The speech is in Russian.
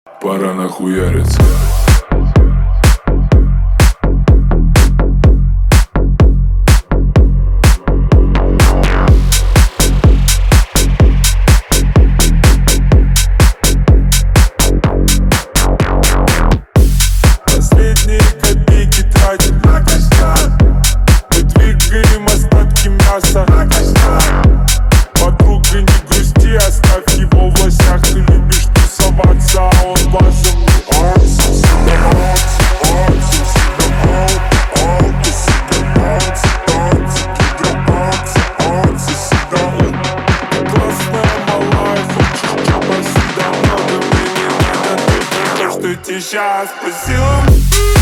Пора нахуяриться. Последние копейки тратим на костяк. Мы двигаем остатки мяса на костяк. Подруга, не грусти, оставь его в лосях. Ты любишь тусоваться, а он базом классная малая, хочешь чапа сюда, надо, мне не надо, только то, что тебе сейчас по силам.